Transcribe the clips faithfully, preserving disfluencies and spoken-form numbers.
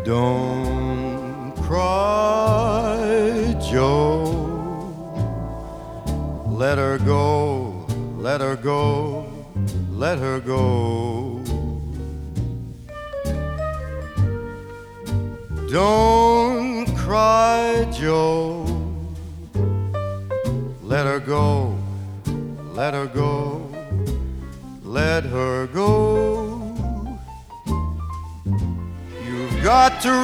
Don't cry, Joe. Let her go, let her go, let her go. Don't cry, Joe. Let her go, let her go, let her go. You've got to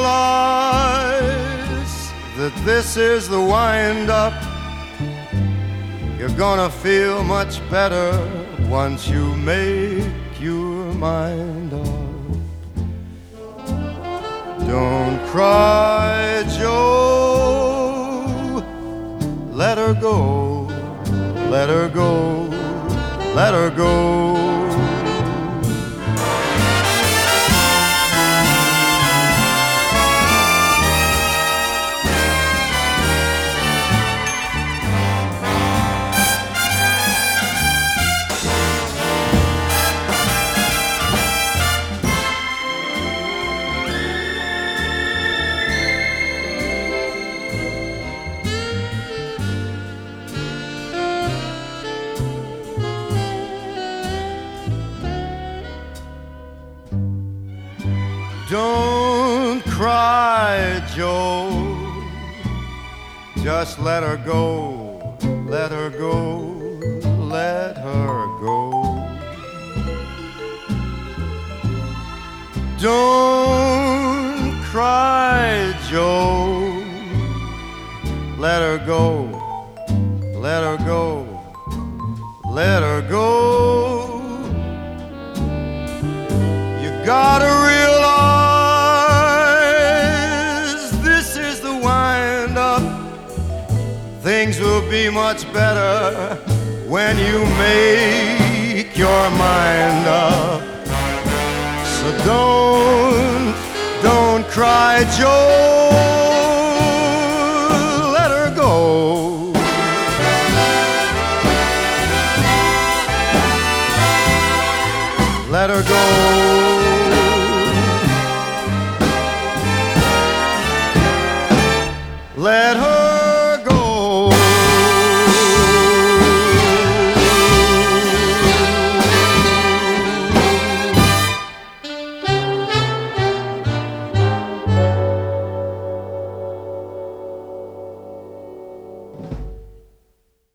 realize that this is the wind-up. You're gonna feel much better once you make your mind up. Don't cry, Joe. Let her go, let her go, let her go. Don't cry, Joe. Just let her go, let her go, let her go. Don't cry, Joe. Let her go, let her go, let her go. You gotta realize this is the wind-up. Things will be much better when you make your mind up. So don't, don't cry, Joe. Let her go. Let her go. Let her go.